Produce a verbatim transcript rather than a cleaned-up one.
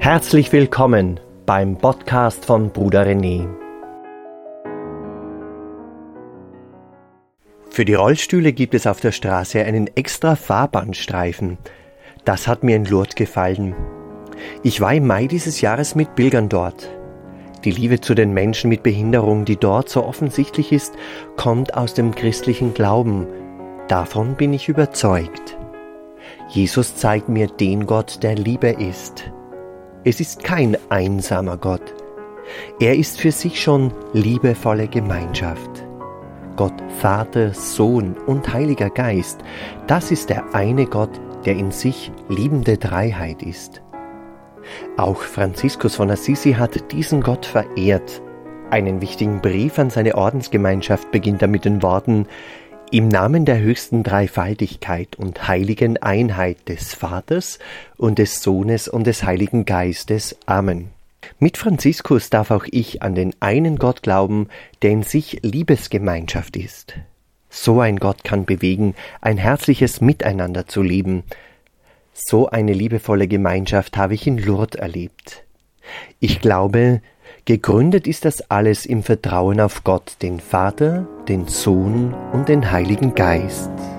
Herzlich willkommen beim Podcast von Bruder René. Für die Rollstühle gibt es auf der Straße einen extra Fahrbahnstreifen. Das hat mir in Lourdes gefallen. Ich war im Mai dieses Jahres mit Pilgern dort. Die Liebe zu den Menschen mit Behinderung, die dort so offensichtlich ist, kommt aus dem christlichen Glauben. Davon bin ich überzeugt. Jesus zeigt mir den Gott, der Liebe ist. Es ist kein einsamer Gott. Er ist für sich schon liebevolle Gemeinschaft. Gott, Vater, Sohn und Heiliger Geist, das ist der eine Gott, der in sich liebende Dreiheit ist. Auch Franziskus von Assisi hat diesen Gott verehrt. Einen wichtigen Brief an seine Ordensgemeinschaft beginnt er mit den Worten: Im Namen der höchsten Dreifaltigkeit und heiligen Einheit des Vaters und des Sohnes und des Heiligen Geistes. Amen. Mit Franziskus darf auch ich an den einen Gott glauben, der in sich Liebesgemeinschaft ist. So ein Gott kann bewegen, ein herzliches Miteinander zu leben. So eine liebevolle Gemeinschaft habe ich in Lourdes erlebt. Ich glaube, gegründet ist das alles im Vertrauen auf Gott, den Vater, den Sohn und den Heiligen Geist.